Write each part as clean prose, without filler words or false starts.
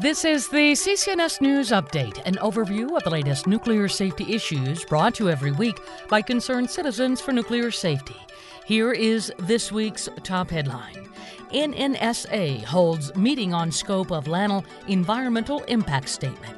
This is the CCNS News Update, an overview of the latest nuclear safety issues brought to you every week by concerned citizens for nuclear safety. Here is this week's top headline. NNSA holds meeting on scope of LANL Environmental Impact Statement.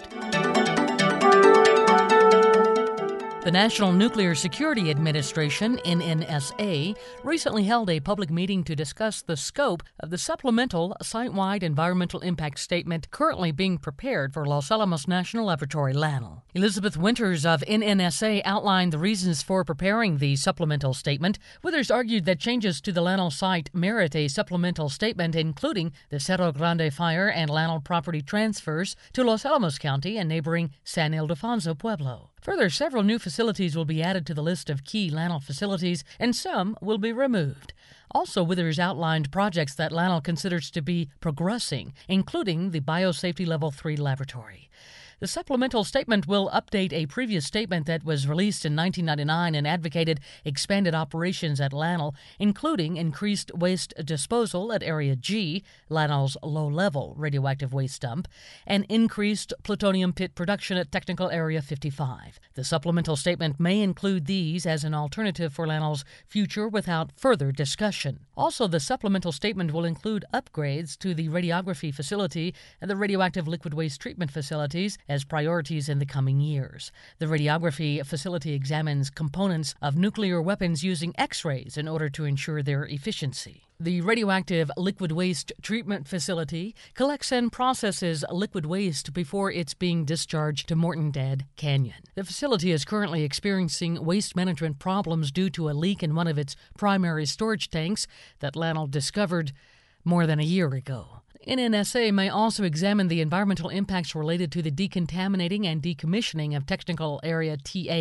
The National Nuclear Security Administration, NNSA, recently held a public meeting to discuss the scope of the supplemental site-wide environmental impact statement currently being prepared for Los Alamos National Laboratory, LANL. Elizabeth Winters of NNSA outlined the reasons for preparing the supplemental statement. Winters argued that changes to the LANL site merit a supplemental statement, including the Cerro Grande fire and LANL property transfers to Los Alamos County and neighboring San Ildefonso Pueblo. Further, several new facilities will be added to the list of key LANL facilities, and some will be removed. Also, Withers outlined projects that LANL considers to be progressing, including the Biosafety Level 3 laboratory. The supplemental statement will update a previous statement that was released in 1999 and advocated expanded operations at LANL, including increased waste disposal at Area G, LANL's low-level radioactive waste dump, and increased plutonium pit production at Technical Area 55. The supplemental statement may include these as an alternative for LANL's future without further discussion. Also, the supplemental statement will include upgrades to the radiography facility and the radioactive liquid waste treatment facilities as priorities in the coming years. The radiography facility examines components of nuclear weapons using X-rays in order to ensure their efficiency. The radioactive liquid waste treatment facility collects and processes liquid waste before it's being discharged to Morton Dead Canyon. The facility is currently experiencing waste management problems due to a leak in one of its primary storage tanks that LANL discovered more than a year ago. NNSA may also examine the environmental impacts related to the decontaminating and decommissioning of Technical Area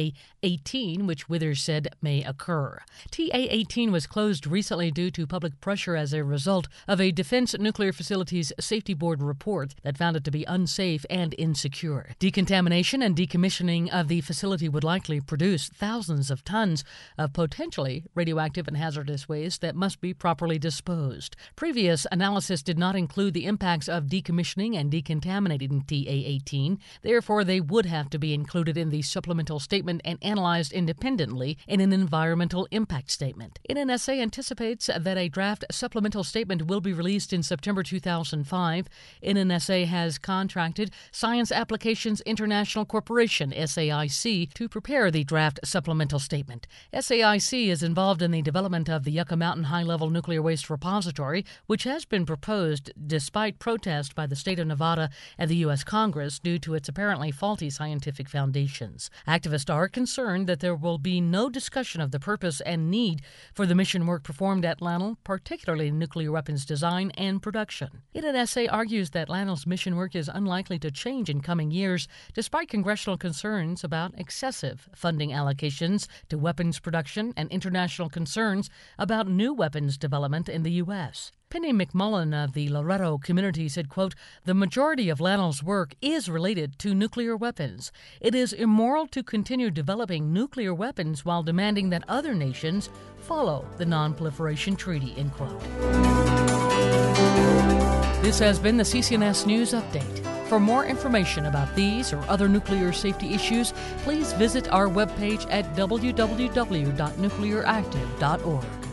TA-18, which Withers said may occur. TA-18 was closed recently due to public pressure as a result of a Defense Nuclear Facilities Safety Board report that found it to be unsafe and insecure. Decontamination and decommissioning of the facility would likely produce thousands of tons of potentially radioactive and hazardous waste that must be properly disposed. Previous analysis did not include the impacts of decommissioning and decontaminating TA-18. Therefore, they would have to be included in the supplemental statement and analyzed independently in an environmental impact statement. NNSA anticipates that a draft supplemental statement will be released in September 2005. NNSA has contracted Science Applications International Corporation, SAIC, to prepare the draft supplemental statement. SAIC is involved in the development of the Yucca Mountain High-Level Nuclear Waste Repository, which has been proposed despite protest by the state of Nevada and the U.S. Congress due to its apparently faulty scientific foundations. Activists are concerned that there will be no discussion of the purpose and need for the mission work performed at LANL, particularly nuclear weapons design and production. NNSA argues that LANL's mission work is unlikely to change in coming years, despite congressional concerns about excessive funding allocations to weapons production and international concerns about new weapons development in the U.S. Penny McMullen of the Loretto community said, quote, "The majority of LANL's work is related to nuclear weapons. It is immoral to continue developing nuclear weapons while demanding that other nations follow the Non-Proliferation Treaty," end quote. This has been the CCNS News Update. For more information about these or other nuclear safety issues, please visit our webpage at www.nuclearactive.org.